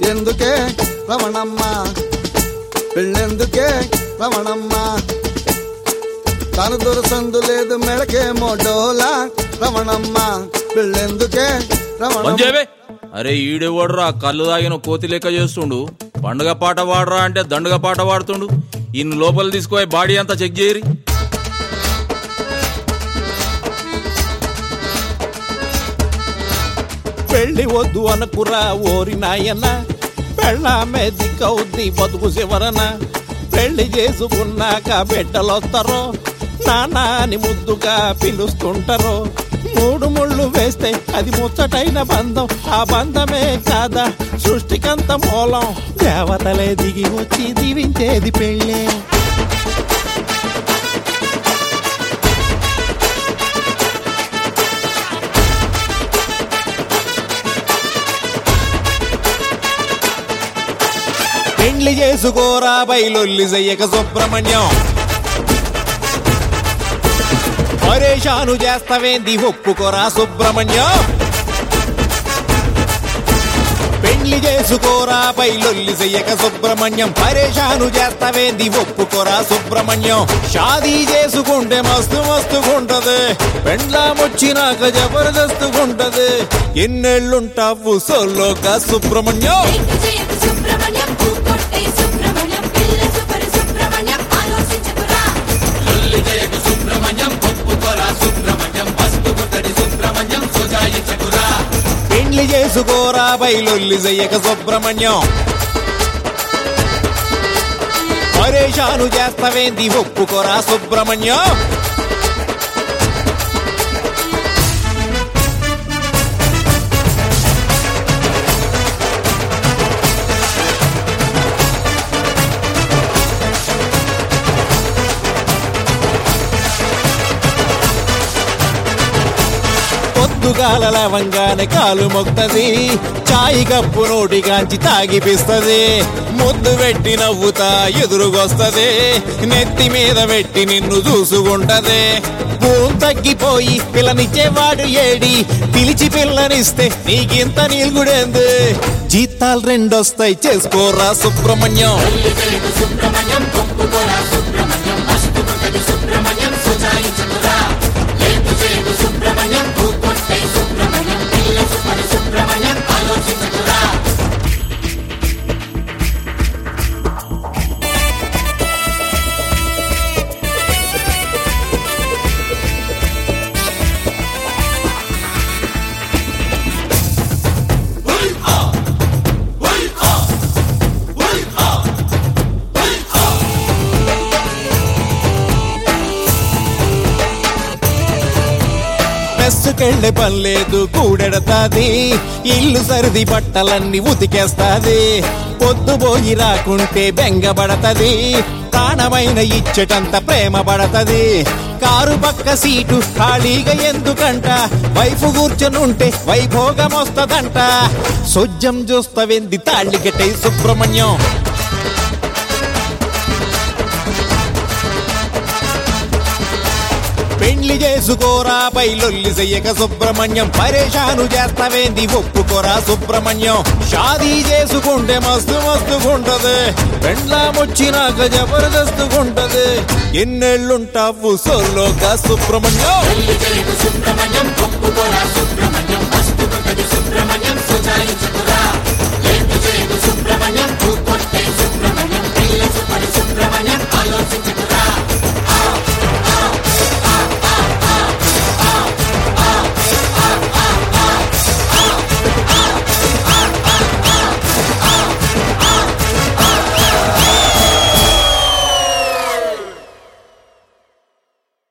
ఎందుకే రమణమ్మ పెళ్ళెందుకే రమణమ్మ తను దొరసందు లేదు మెడకేమో డోలా రమణమ్మ పెళ్ళెందుకే రమణమ్మ. అరే ఈడేవాడురా కళ్ళు తాగిన కోతి లెక్క చేస్తుండు. పండుగ పాట వాడరా అంటే దండుగ పాట వాడుతుండు. ఇన్ని లోపల తీసుకుపోయి బాడీ అంతా చెక్ చేయరి. పెళ్లి వద్దు అనుకురా ఓరి నాయన, పెళ్ళామే దిక్కవుద్ది బతుకు చివరన. పెళ్లి చేసుకున్నాక బిడ్డలొస్తారో నాన్న అని ముద్దుగా పిలుస్తుంటారో. 3 ముళ్ళు వేస్తే అది ముచ్చటైన బంధం, ఆ బంధమే కాదా సృష్టికంత మూలం. దేవతలే దిగి వచ్చి దీవించేది పెళ్ళే. పెళ్లి చేసుకోరా బయలొల్లి చెయ్యక సుబ్రహ్మణ్యం, పరేషాను చేస్తావేంది ఒప్పుకోరా సుబ్రహ్మణ్యం. పెళ్లి చేసుకోరా బయలొల్లి చెయ్యక సుబ్రహ్మణ్యం, పరేషాను చేస్తావేంది ఒప్పుకోరా సుబ్రహ్మణ్యం. షాదీ చేసుకుంటే మస్తు మస్తుగుంటది, పెండ్లామొచ్చినాక జబర్దస్తుగుంటది. ఎన్నేళ్లుంటావు సోలోగా సుబ్రహ్మణ్యం. పెళ్లి చేసుకోరా బయలొల్లి చెయ్యక సుబ్రహ్మణ్యం, పరేషాను చేస్తావేంది ఒప్పుకోరా సుబ్రహ్మణ్యం. పొద్దుగాల లవంగానే కాలు మొక్తది, చాయి కప్పు నోటిగాంచి తాగిపిస్తది. ముద్దు పెట్టి నవ్వుతా ఎదురుగొస్తది, నెత్తి మీద పెట్టి నిన్ను చూసుకుంటది. భూమి తగ్గిపోయి పిల్లనిచ్చేవాడు ఏడి, పిలిచి పిల్లనిస్తే నీకింత నీల్గుడేంది. జీతాలు 2 వస్తాయి చేసుకోరా సుబ్రహ్మణ్యం. మెస్సుకెళ్ళే పనిలేదు కూడెడతాది, ఇల్లు సరిది బట్టలన్నీ ఉతికేస్తాది. పొద్దుపోయి రాకుంటే బెంగబడతది, ప్రాణమైన ఇచ్చటంత ప్రేమ పడతది. కారు పక్క సీటు ఖాళీగా ఎందుకంట, వైఫ్ కూర్చొనుంటే వైభోగం వస్తదంట. సొజ్జం చూస్తావెంది తాళి కట్టే సుబ్రహ్మణ్యం. పెళ్లి చేసుకోరా బయలొల్లి చెయ్యక సుబ్రహ్మణ్యం, పరేషాను చేస్తావేంది ఒప్పుకోరా సుబ్రహ్మణ్యం. షాదీ చేసుకుంటే మస్తు మస్తుగుంటది, పెండ్లామొచ్చినాక జబర్దస్తుగుంటది. ఎన్నేళ్లుంటావు సోలోగా సుబ్రహ్మణ్యం.